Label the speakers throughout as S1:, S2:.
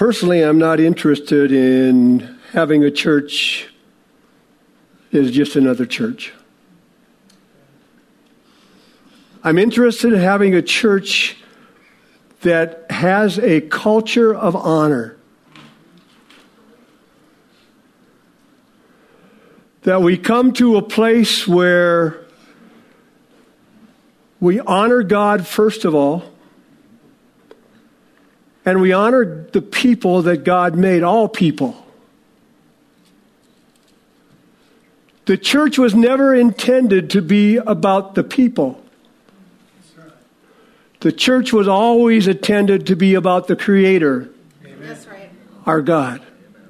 S1: Personally, I'm not interested in having a church that is just another church. I'm interested in having a church that has a culture of honor. That we come to a place where we honor God first of all, and we honor the people that God made, all people. The church was never intended to be about the people. The church was always intended to be about the Creator,
S2: That's right.
S1: our God.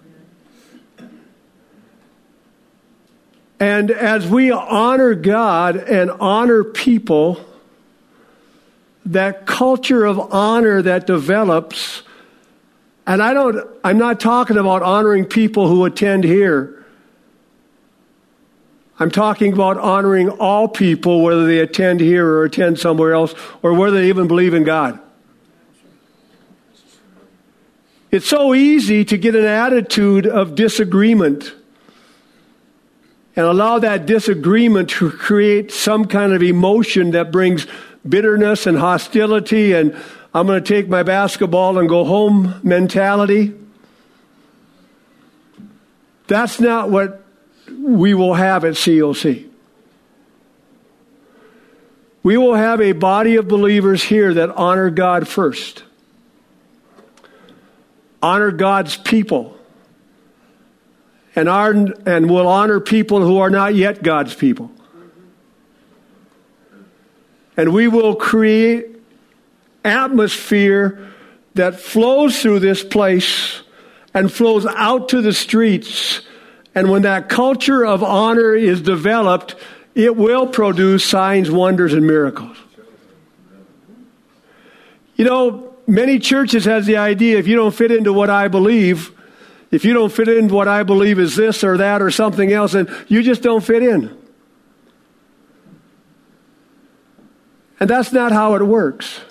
S1: And as we honor God and honor people, that culture of honor that develops, and I'm not talking about honoring people who attend here. I'm talking about honoring all people, whether they attend here or attend somewhere else, or whether they even believe in God. It's so easy to get an attitude of disagreement and allow that disagreement to create some kind of emotion that brings bitterness and hostility and I'm going to take my basketball and go home mentality. That's not what we will have at COC. We will have a body of believers here that honor God first. Honor God's people. And will honor people who are not yet God's people. And we will create atmosphere that flows through this place and flows out to the streets. And when that culture of honor is developed, it will produce signs, wonders, and miracles. You know, many churches has the idea, if you don't fit into what I believe, if you don't fit into what I believe is this or that or something else, then you just don't fit in. And that's not how it works.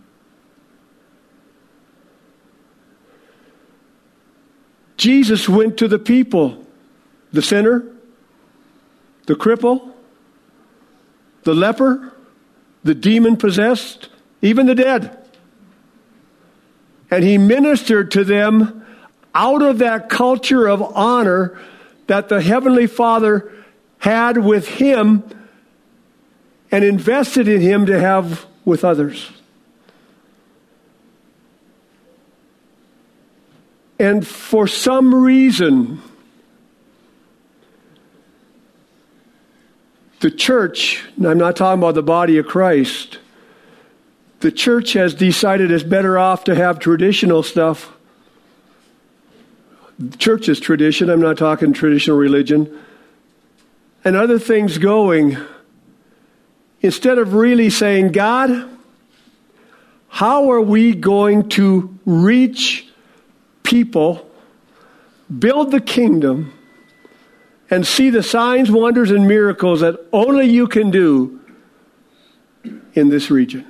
S1: Jesus went to the people, the sinner, the cripple, the leper, the demon-possessed, even the dead. And he ministered to them out of that culture of honor that the Heavenly Father had with him and invested in him to have with others. And for some reason, the church, and I'm not talking about the body of Christ, the church has decided it's better off to have traditional stuff. Church is tradition, I'm not talking traditional religion. And other things going, instead of really saying, God, how are we going to reach people, build the kingdom, and see the signs, wonders, and miracles that only you can do in this region?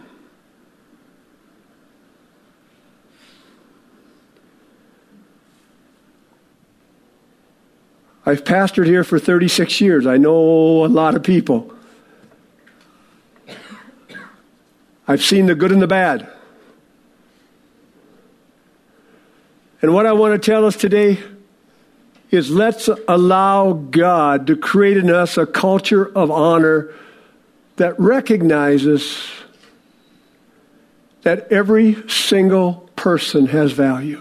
S1: I've pastored here for 36 years. I know a lot of people. I've seen the good and the bad. And what I want to tell us today is let's allow God to create in us a culture of honor that recognizes that every single person has value.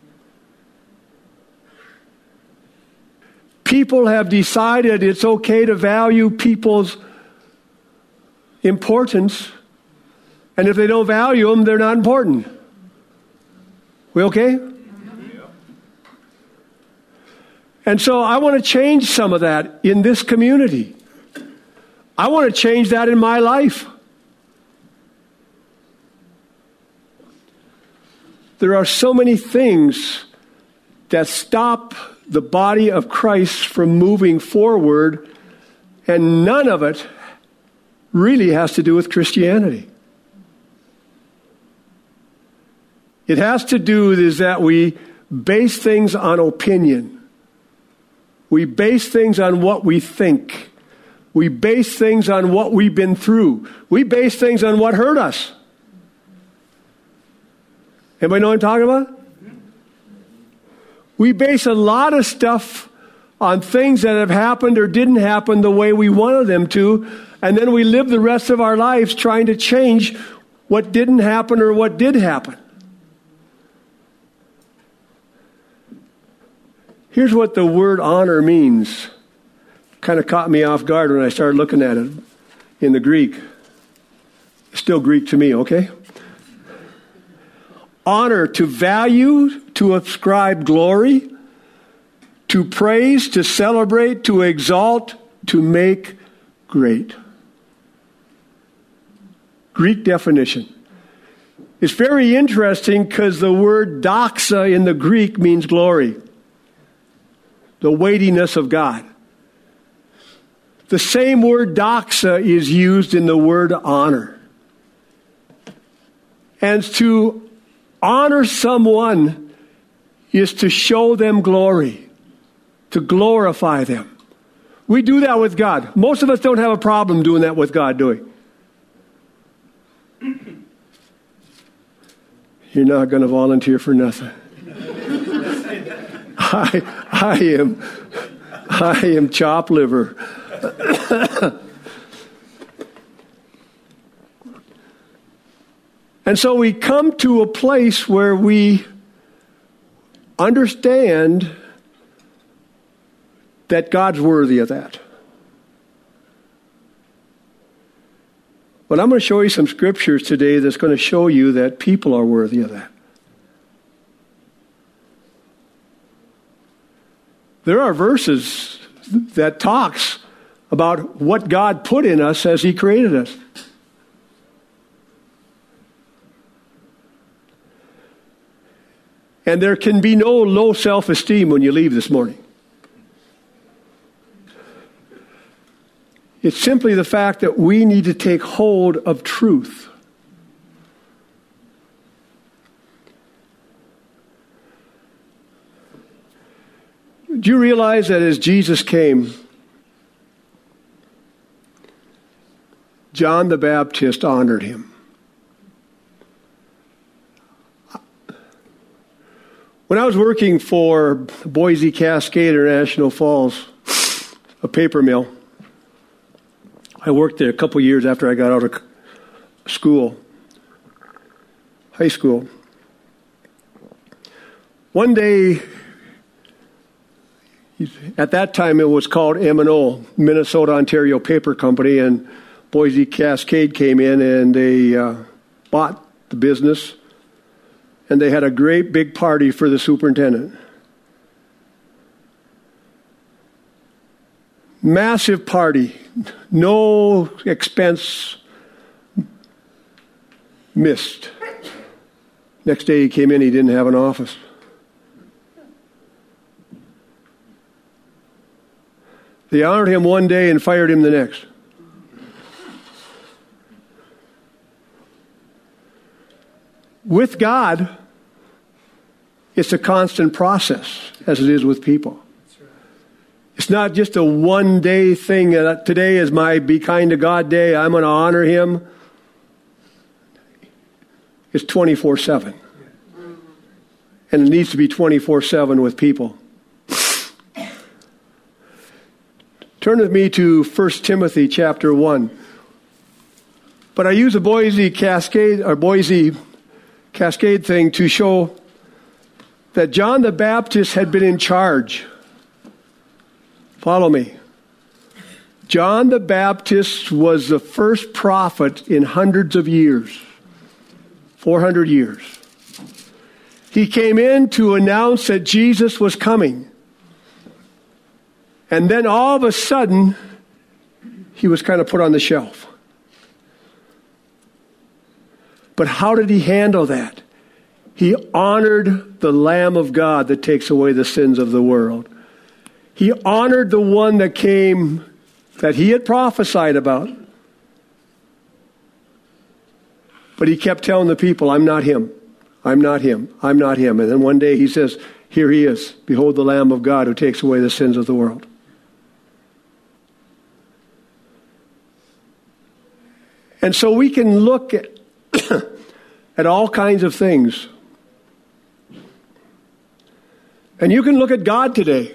S1: People have decided it's okay to value people's importance, and if they don't value them, they're not important. We okay? And so I want to change some of that in this community. I want to change that in my life. There are so many things that stop the body of Christ from moving forward, and none of it really has to do with Christianity. It has to do with is that we base things on opinion. We base things on what we think. We base things on what we've been through. We base things on what hurt us. Anybody know what I'm talking about? We base a lot of stuff on things that have happened or didn't happen the way we wanted them to, and then we live the rest of our lives trying to change what didn't happen or what did happen. Here's what the word honor means. Kind of caught me off guard when I started looking at it in the Greek. It's still Greek to me, okay? Honor, to value, to ascribe glory, to praise, to celebrate, to exalt, to make great. Greek definition. It's very interesting because the word doxa in the Greek means glory, the weightiness of God. The same word doxa is used in the word honor. And to honor someone is to show them glory, to glorify them. We do that with God. Most of us don't have a problem doing that with God, do we? You're not going to volunteer for nothing. I am chopped liver. And so we come to a place where we understand that God's worthy of that. But I'm going to show you some scriptures today that's going to show you that people are worthy of that. There are verses that talks about what God put in us as He created us. And there can be no low self-esteem when you leave this morning. It's simply the fact that we need to take hold of truth. Do you realize that as Jesus came, John the Baptist honored him? When I was working for Boise Cascade International Falls, a paper mill, I worked there a couple years after I got out of school, high school. One day, at that time it was called M&O, Minnesota Ontario Paper Company, and Boise Cascade came in and they bought the business, and they had a great big party for the superintendent. Massive party, no expense missed. Next day he came in, he didn't have an office. They honored him one day and fired him the next. With God, it's a constant process, as it is with people. It's not just a one-day thing. Today is my Be Kind to God day. I'm going to honor Him. It's 24/7. And it needs to be 24/7 with people. Turn with me to 1 Timothy chapter 1. But I use a Boise Cascade thing to show that John the Baptist had been in charge. Follow me. John the Baptist was the first prophet in hundreds of years. 400 years. He came in to announce that Jesus was coming. And then all of a sudden, he was kind of put on the shelf. But how did he handle that? He honored the Lamb of God that takes away the sins of the world. He honored the one that came, that he had prophesied about. But he kept telling the people, I'm not him. I'm not him. I'm not him. And then one day he says, Here he is. Behold the Lamb of God who takes away the sins of the world. And so we can look at all kinds of things. And you can look at God today.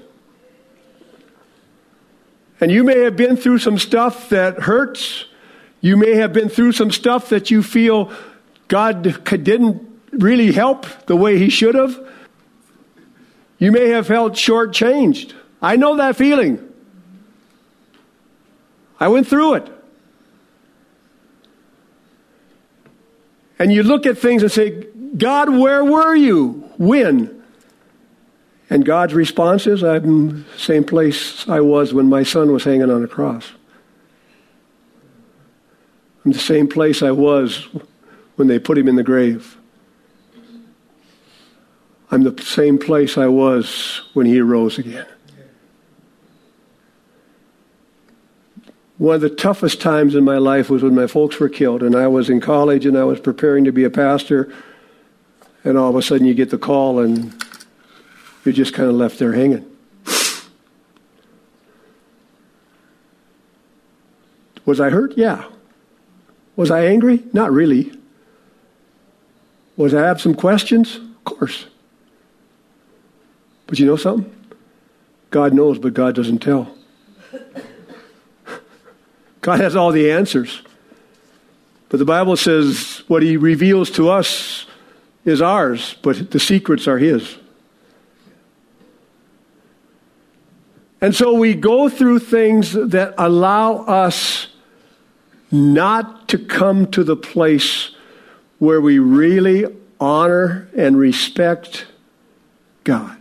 S1: And you may have been through some stuff that hurts. You may have been through some stuff that you feel God didn't really help the way he should have. You may have felt shortchanged. I know that feeling. I went through it. And you look at things and say, God, where were you? When? And God's response is, I'm in the same place I was when my son was hanging on a cross. I'm the same place I was when they put him in the grave. I'm the same place I was when he arose again. One of the toughest times in my life was when my folks were killed, and I was in college and I was preparing to be a pastor, and all of a sudden you get the call and you're just kind of left there hanging. Was I hurt? Yeah. Was I angry? Not really. Was I have some questions? Of course. But you know something? God knows, but God doesn't tell. God has all the answers. But the Bible says what he reveals to us is ours, but the secrets are his. And so we go through things that allow us not to come to the place where we really honor and respect God.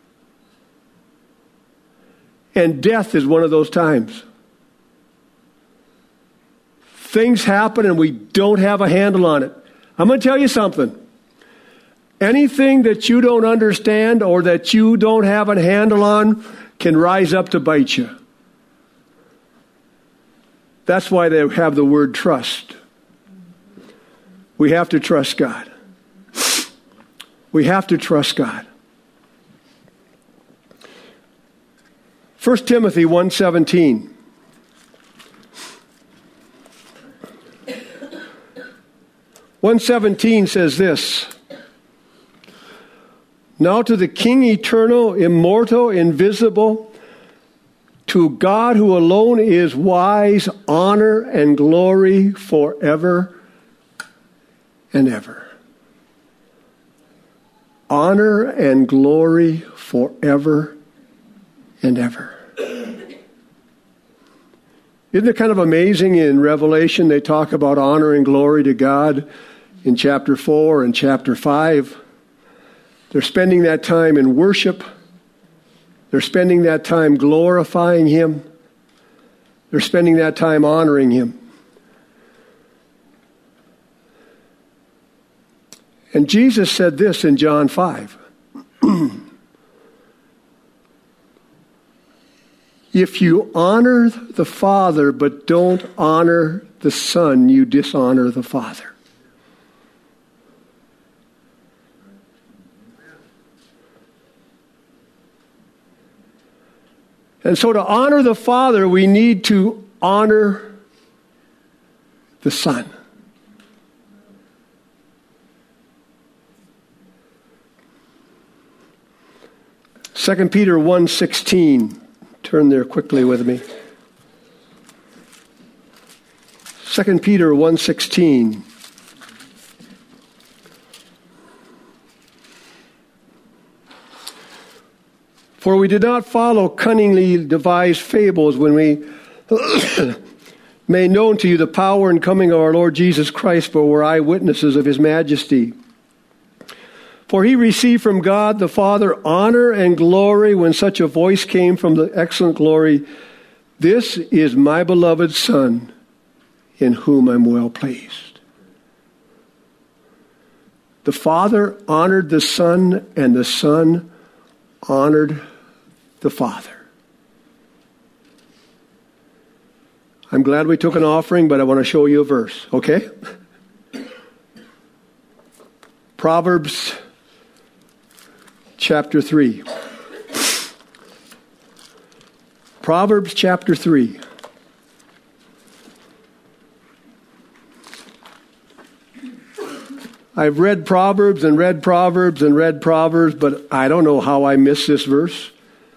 S1: And death is one of those times. Things happen and we don't have a handle on it. I'm going to tell you something. Anything that you don't understand or that you don't have a handle on can rise up to bite you. That's why they have the word trust. We have to trust God. We have to trust God. 1 Timothy 1:17. 1:17 says this. Now to the King eternal, immortal, invisible, to God who alone is wise, honor and glory forever and ever. Honor and glory forever and ever. Isn't it kind of amazing in Revelation they talk about honor and glory to God in chapter 4 and chapter 5. They're spending that time in worship. They're spending that time glorifying him. They're spending that time honoring him. And Jesus said this in John 5. If you honor the Father but don't honor the Son, you dishonor the Father. And so to honor the Father, we need to honor the Son. Second Peter 1:16. Turn there quickly with me. 2 Peter 1:16. For we did not follow cunningly devised fables when we made known to you the power and coming of our Lord Jesus Christ, but were eyewitnesses of his majesty. For he received from God the Father honor and glory when such a voice came from the excellent glory, "This is my beloved Son, in whom I'm well pleased." The Father honored the Son, and the Son honored the Father. I'm glad we took an offering, but I want to show you a verse, okay? Proverbs chapter 3. Proverbs chapter 3. I've read Proverbs and read Proverbs and read Proverbs, but I don't know how I missed this verse.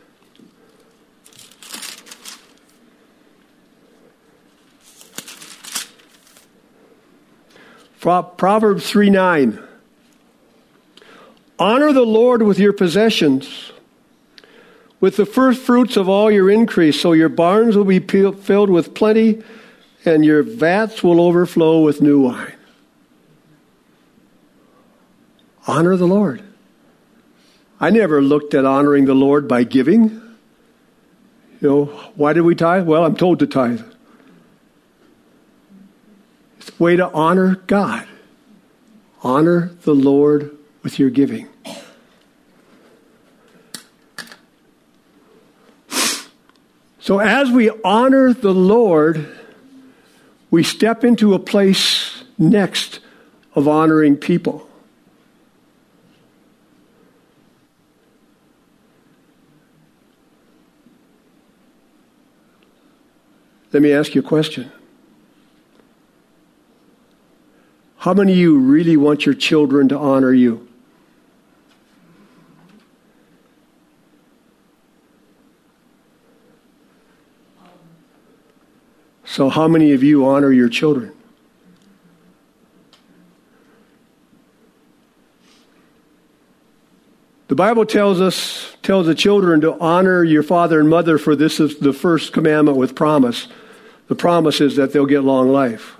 S1: Proverbs 3:9. Honor the Lord with your possessions, with the first fruits of all your increase, so your barns will be filled with plenty, and your vats will overflow with new wine. Honor the Lord. I never looked at honoring the Lord by giving. Why did we tithe? Well, I'm told to tithe. It's a way to honor God. Honor the Lord with your giving. So as we honor the Lord, we step into a place next of honoring people. Let me ask you a question. How many of you really want your children to honor you? So how many of you honor your children? The Bible tells the children to honor your father and mother, for this is the first commandment with promise. The promise is that they'll get long life.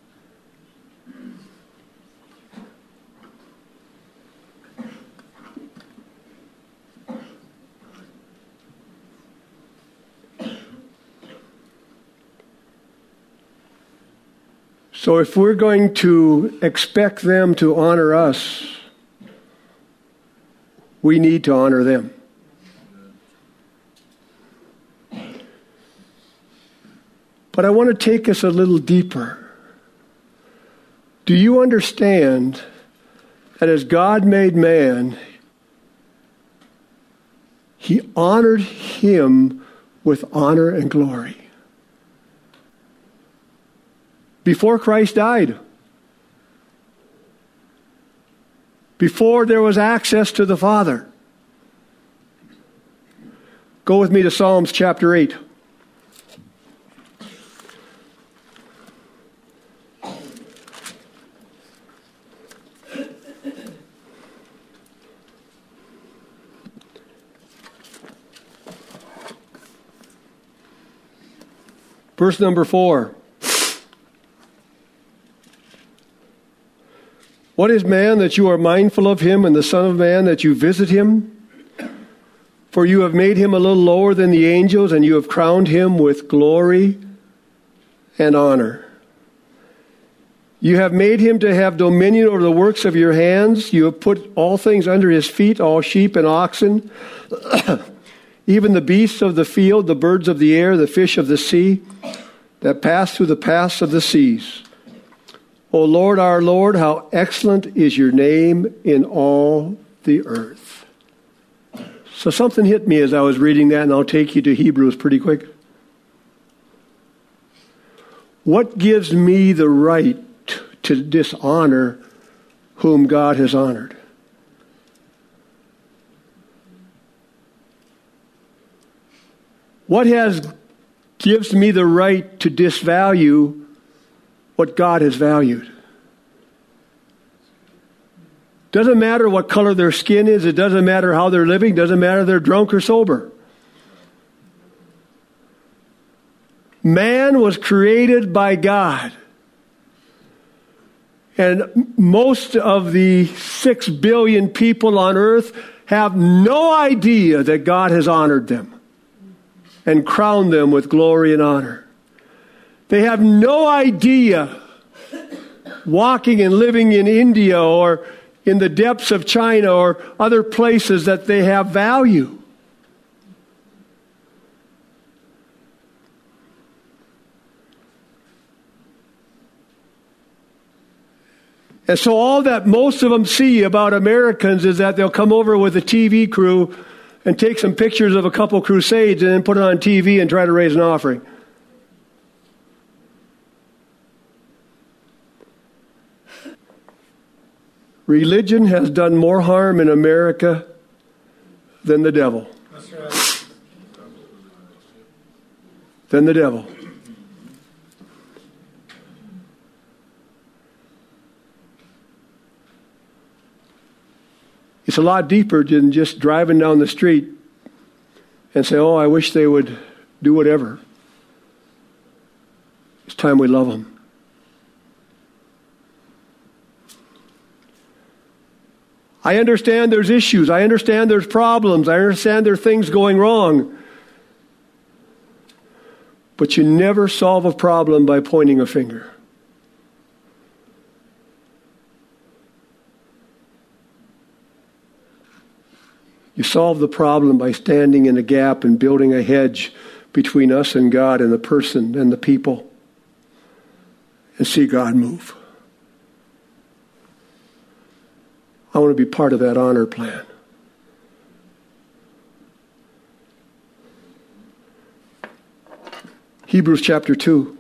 S1: So if we're going to expect them to honor us, we need to honor them. But I want to take us a little deeper. Do you understand that as God made man, He honored him with honor and glory? Before Christ died, before there was access to the Father. Go with me to Psalms chapter 8. Verse number 4. What is man that you are mindful of him, and the Son of Man that you visit him? For you have made him a little lower than the angels, and you have crowned him with glory and honor. You have made him to have dominion over the works of your hands. You have put all things under his feet, all sheep and oxen, even the beasts of the field, the birds of the air, the fish of the sea, that pass through the paths of the seas. O Lord, our Lord, how excellent is your name in all the earth. So something hit me as I was reading that, and I'll take you to Hebrews pretty quick. What gives me the right to dishonor whom God has honored? What gives me the right to disvalue what God has valued? Doesn't matter what color their skin is. It doesn't matter how they're living. Doesn't matter if they're drunk or sober. Man was created by God. And most of the 6 billion people on earth have no idea that God has honored them and crowned them with glory and honor. They have no idea, walking and living in India or in the depths of China or other places, that they have value. And so all that most of them see about Americans is that they'll come over with a TV crew and take some pictures of a couple crusades and then put it on TV and try to raise an offering. Religion has done more harm in America than the devil.
S2: That's right.
S1: Than the devil. It's a lot deeper than just driving down the street and say, oh, I wish they would do whatever. It's time we love them. I understand there's issues. I understand there's problems. I understand there are things going wrong. But you never solve a problem by pointing a finger. You solve the problem by standing in a gap and building a hedge between us and God and the person and the people, and see God move. I want to be part of that honor plan. Hebrews chapter 2.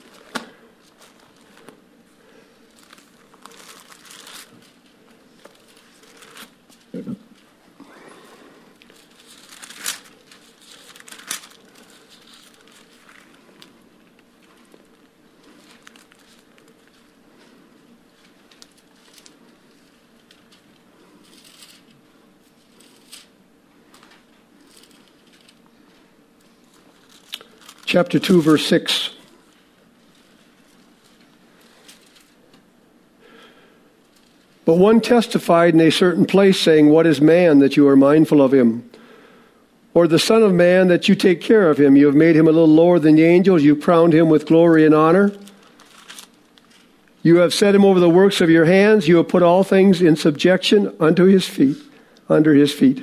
S1: Chapter 2, verse 6. But one testified in a certain place, saying, what is man that you are mindful of him? Or the Son of Man that you take care of him? You have made him a little lower than the angels. You crowned him with glory and honor. You have set him over the works of your hands. You have put all things in subjection unto his feet, under his feet.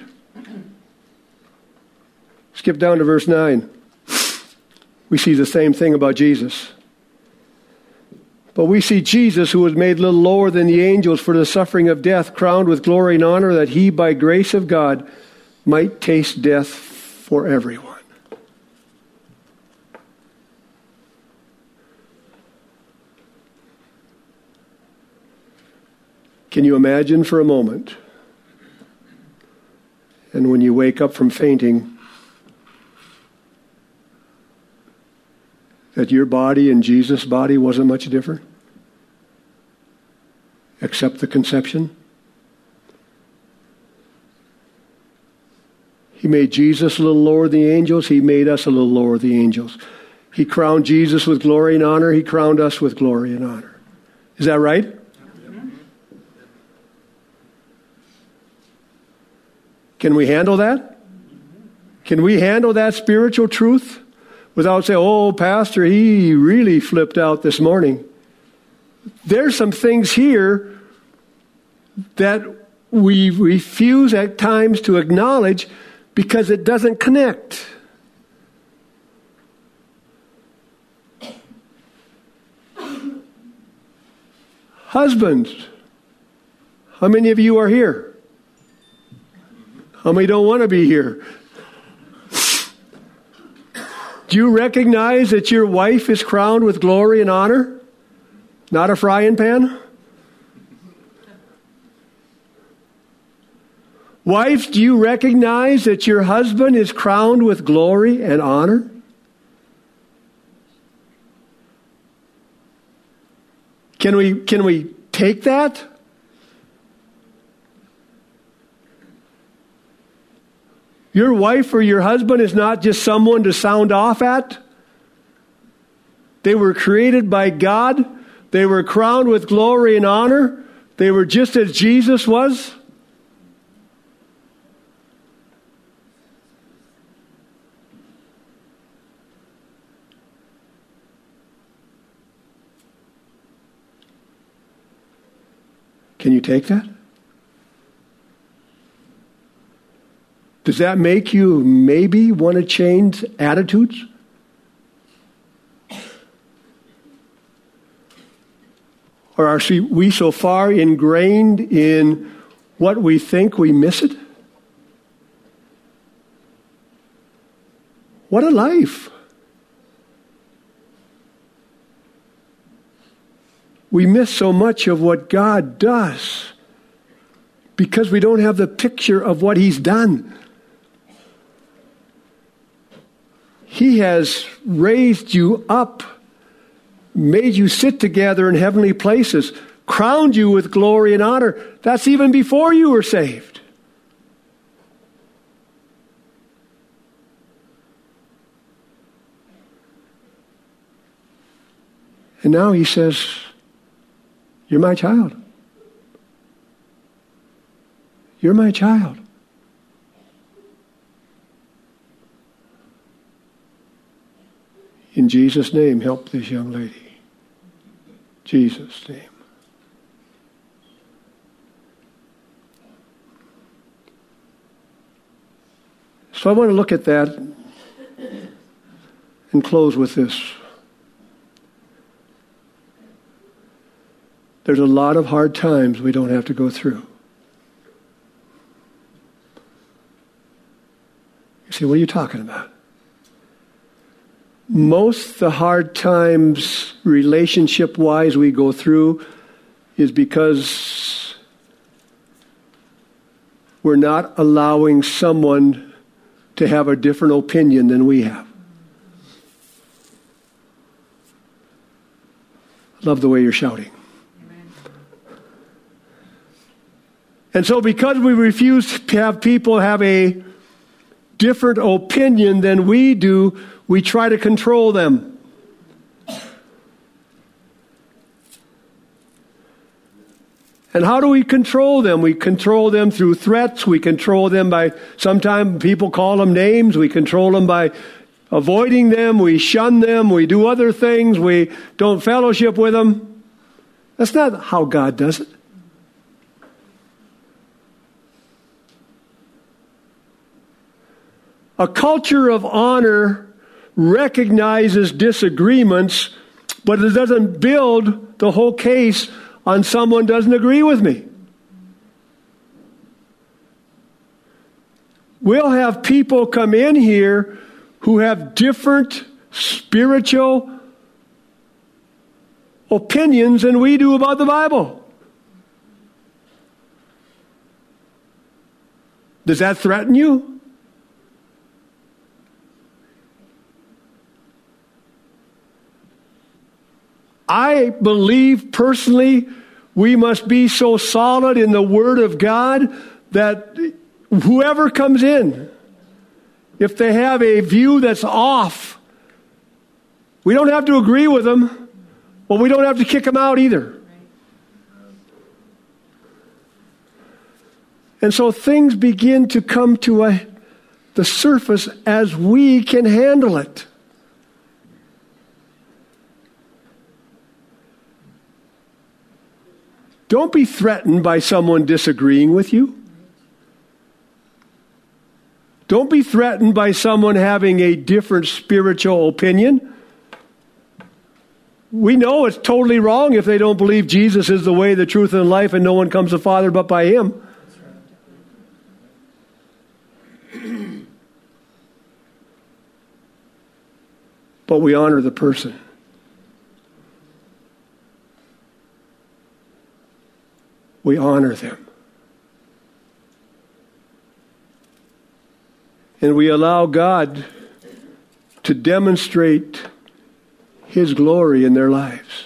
S1: Skip down to verse 9. We see the same thing about Jesus. But we see Jesus, who was made a little lower than the angels for the suffering of death, crowned with glory and honor, that he, by grace of God, might taste death for everyone. Can you imagine for a moment, and when you wake up from fainting, that your body and Jesus' body wasn't much different? Except the conception? He made Jesus a little lower than the angels. He made us a little lower than the angels. He crowned Jesus with glory and honor. He crowned us with glory and honor. Is that right? Can we handle that? Can we handle that spiritual truth? Without saying, oh, Pastor, he really flipped out this morning. There's some things here that we refuse at times to acknowledge because it doesn't connect. Husbands, how many of you are here? How many don't want to be here? Do you recognize that your wife is crowned with glory and honor? Not a frying pan? Wives, do you recognize that your husband is crowned with glory and honor? Can we take that? Your wife or your husband is not just someone to sound off at. They were created by God. They were crowned with glory and honor. They were just as Jesus was. Can you take that? Does that make you maybe want to change attitudes? Or are we so far ingrained in what we think we miss it? What a life. We miss so much of what God does because we don't have the picture of what He's done. He has raised you up, made you sit together in heavenly places, crowned you with glory and honor. That's even before you were saved. And now He says, you're my child. You're my child. In Jesus' name, help this young lady. Jesus' name. So I want to look at that and close with this. There's a lot of hard times we don't have to go through. You say, what are you talking about? Most the hard times, relationship-wise, we go through is because we're not allowing someone to have a different opinion than we have. Love the way you're shouting. And so because we refuse to have people have a different opinion than we do, we try to control them. And how do we control them? We control them through threats. We control them by, sometimes people call them names. We control them by avoiding them. We shun them. We do other things. We don't fellowship with them. That's not how God does it. A culture of honor recognizes disagreements, but it doesn't build the whole case on someone doesn't agree with me. We'll have people come in here who have different spiritual opinions than we do about the Bible. Does that threaten you? I believe personally we must be so solid in the Word of God that whoever comes in, if they have a view that's off, we don't have to agree with them, but we don't have to kick them out either. And so things begin to come to the surface as we can handle it. Don't be threatened by someone disagreeing with you. Don't be threatened by someone having a different spiritual opinion. We know it's totally wrong if they don't believe Jesus is the way, the truth, and the life, and no one comes to the Father but by Him. But we honor the person. We honor them. And we allow God to demonstrate His glory in their lives.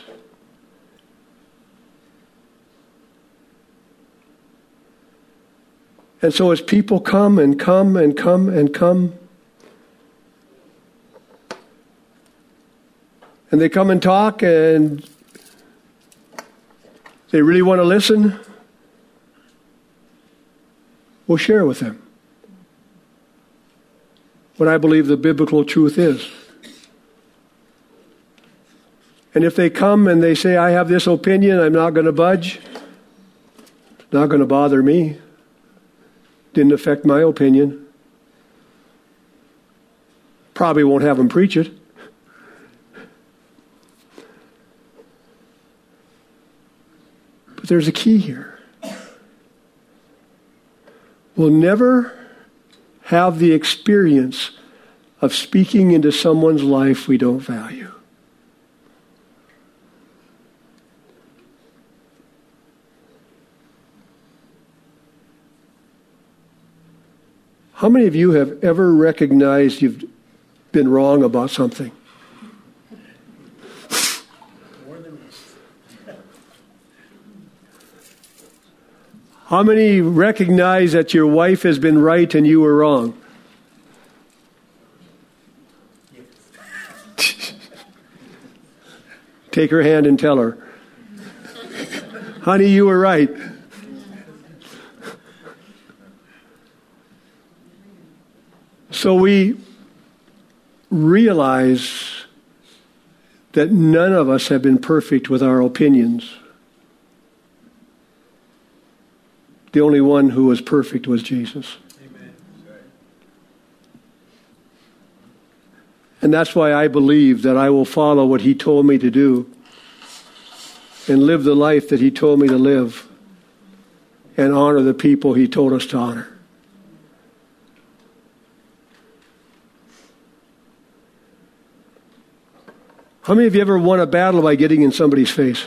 S1: And so as people come and come and come and come, and they come and talk and they really want to listen, we'll share with them what I believe the biblical truth is. And if they come and they say, I have this opinion, I'm not going to budge, it's not going to bother me. Didn't affect my opinion. Probably won't have them preach it. But there's a key here. We'll never have the experience of speaking into someone's life we don't value. How many of you have ever recognized you've been wrong about something? How many recognize that your wife has been right and you were wrong? Take her hand and tell her, honey, you were right. So we realize that none of us have been perfect with our opinions. The only one who was perfect was Jesus. Amen. And that's why I believe that I will follow what he told me to do and live the life that he told me to live and honor the people he told us to honor. How many of you ever won a battle by getting in somebody's face?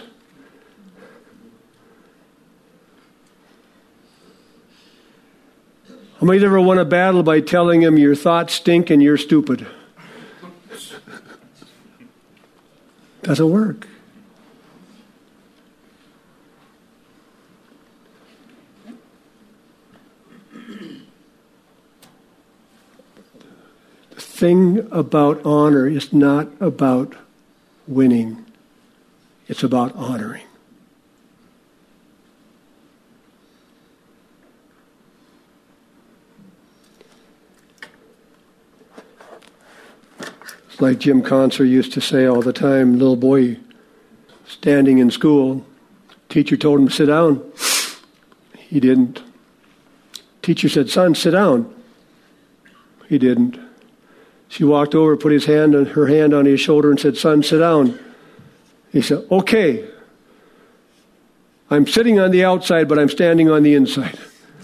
S1: How many of you ever won a battle by telling him your thoughts stink and you're stupid? Doesn't work. The thing about honor is not about winning. It's about honoring. It's like Jim Conser used to say all the time, little boy standing in school, teacher told him to sit down. He didn't. Teacher said, son, sit down. He didn't. She walked over, put her hand on his shoulder and said, son, sit down. He said, okay. I'm sitting on the outside, but I'm standing on the inside.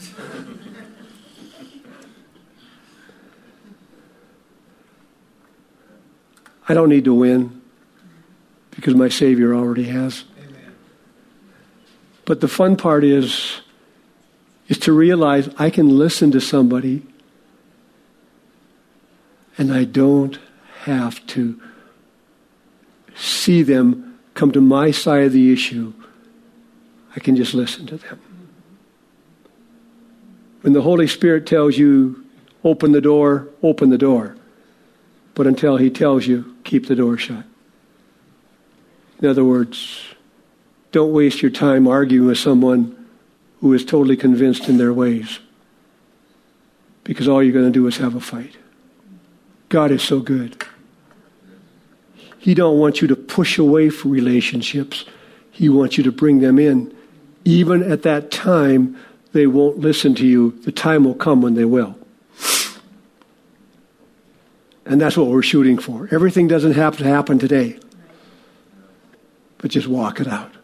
S1: I don't need to win because my Savior already has. Amen. But the fun part is to realize I can listen to somebody and I don't have to see them come to my side of the issue. I can just listen to them. When the Holy Spirit tells you, open the door, open the door. But until he tells you, keep the door shut. In other words, don't waste your time arguing with someone who is totally convinced in their ways. Because all you're going to do is have a fight. God is so good. He don't want you to push away from relationships. He wants you to bring them in. Even at that time, they won't listen to you. The time will come when they will. And that's what we're shooting for. Everything doesn't have to happen today. But just walk it out.